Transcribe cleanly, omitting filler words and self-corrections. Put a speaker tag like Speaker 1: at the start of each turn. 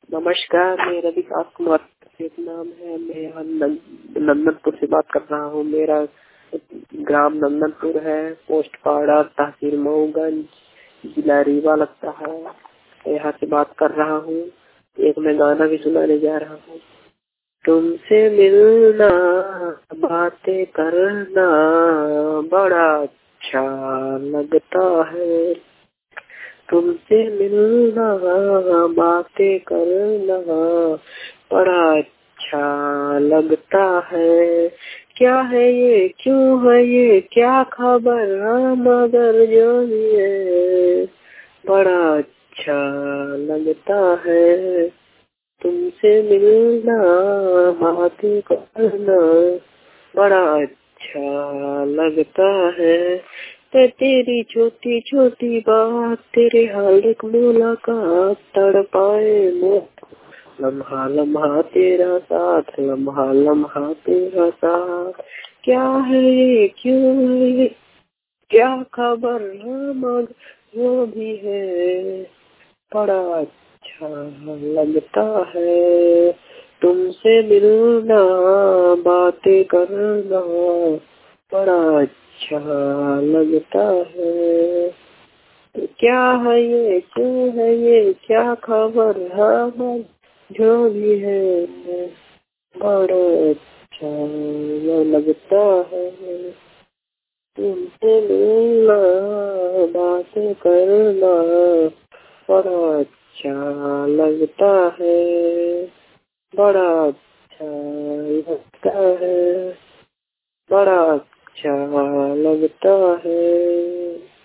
Speaker 1: नमस्कार, मेरा विकास कुमार नाम है। मैं यहाँ नंदनपुर से बात कर रहा हूँ। मेरा ग्राम नंदनपुर है, पोस्ट पाड़ा, तहसील मऊगंज, जिला रीवा लगता है। यहाँ से बात कर रहा हूँ। एक मैं गाना भी सुनाने जा रहा हूँ। तुमसे मिलना, बातें करना बड़ा अच्छा लगता है। तुमसे मिलना, बातें करना बड़ा अच्छा लगता है। क्या है ये, क्यों है ये, क्या खबर, मगर जो भी है बड़ा अच्छा लगता है। तुमसे मिलना, बातें करना बड़ा अच्छा लगता है। तेरी छोटी छोटी बात, तेरे हाल एक मुलाकात तड़पाए मोह। लम्हा लम्हा तेरा साथ, लम्हा लम्हा तेरा साथ। क्या है ये, क्यों है ये, क्या खबर, मगर जो भी है बड़ा अच्छा लगता है। तुमसे मिलना, बातें करना बड़ा अच्छा लगता है। क्या है ये, क्यों है ये, क्या खबर, हाँ जो भी है बड़ा अच्छा लगता है। तुमसे मिलना, बातें करना बड़ा अच्छा लगता है, बड़ा अच्छा लगता है, बड़ा अच्छा लगता है।